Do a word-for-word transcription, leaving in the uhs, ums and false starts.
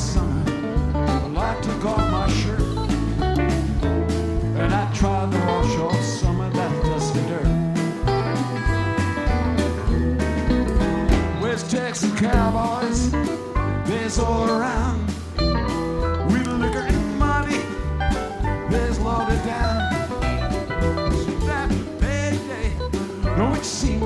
summer. Well, I took off my shirt and I tried to wash off some of that dusty dirt. West Texas cowboys, there's all around. With liquor and money, there's loaded down. So that bad day, don't it seem